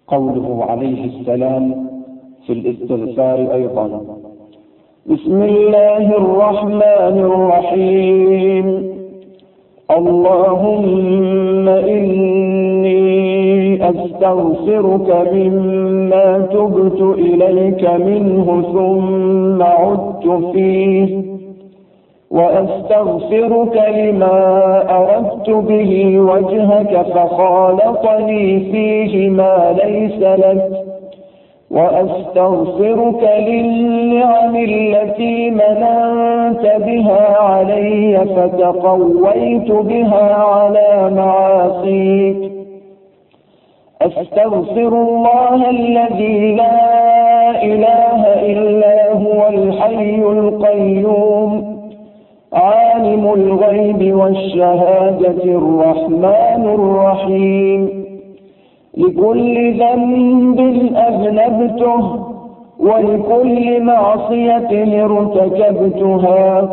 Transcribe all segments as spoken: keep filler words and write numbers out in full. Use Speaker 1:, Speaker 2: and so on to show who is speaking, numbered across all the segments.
Speaker 1: قوله عليه السلام في الاستغفار أيضا: بسم الله الرحمن الرحيم، اللهم إني أستغفرك مما تبت إليك منه ثم عدت فيه، وأستغفرك لما أردت به وجهك فخالطني فيه ما ليس لك، وأستغفرك للنعم التي مننت بها علي فتقويت بها على معاصيك. أستغفر الله الذي لا إله إلا هو الحي القيوم، عالم الغيب والشهادة الرحمن الرحيم، لكل ذنب أذنبته ولكل معصية ارتكبتها،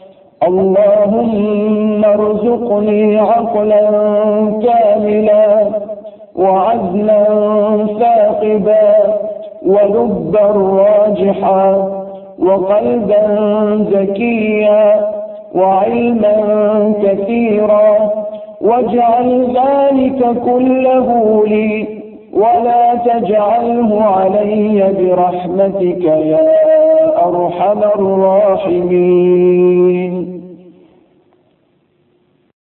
Speaker 1: اللهم ارزقني عقلا كاملا وعزما ثاقبا ولبا راجحا وقلبا زكيا وعلما كثيرا، واجعل ذلك كله لي ولا تجعله علي برحمتك يا أرحم الراحمين.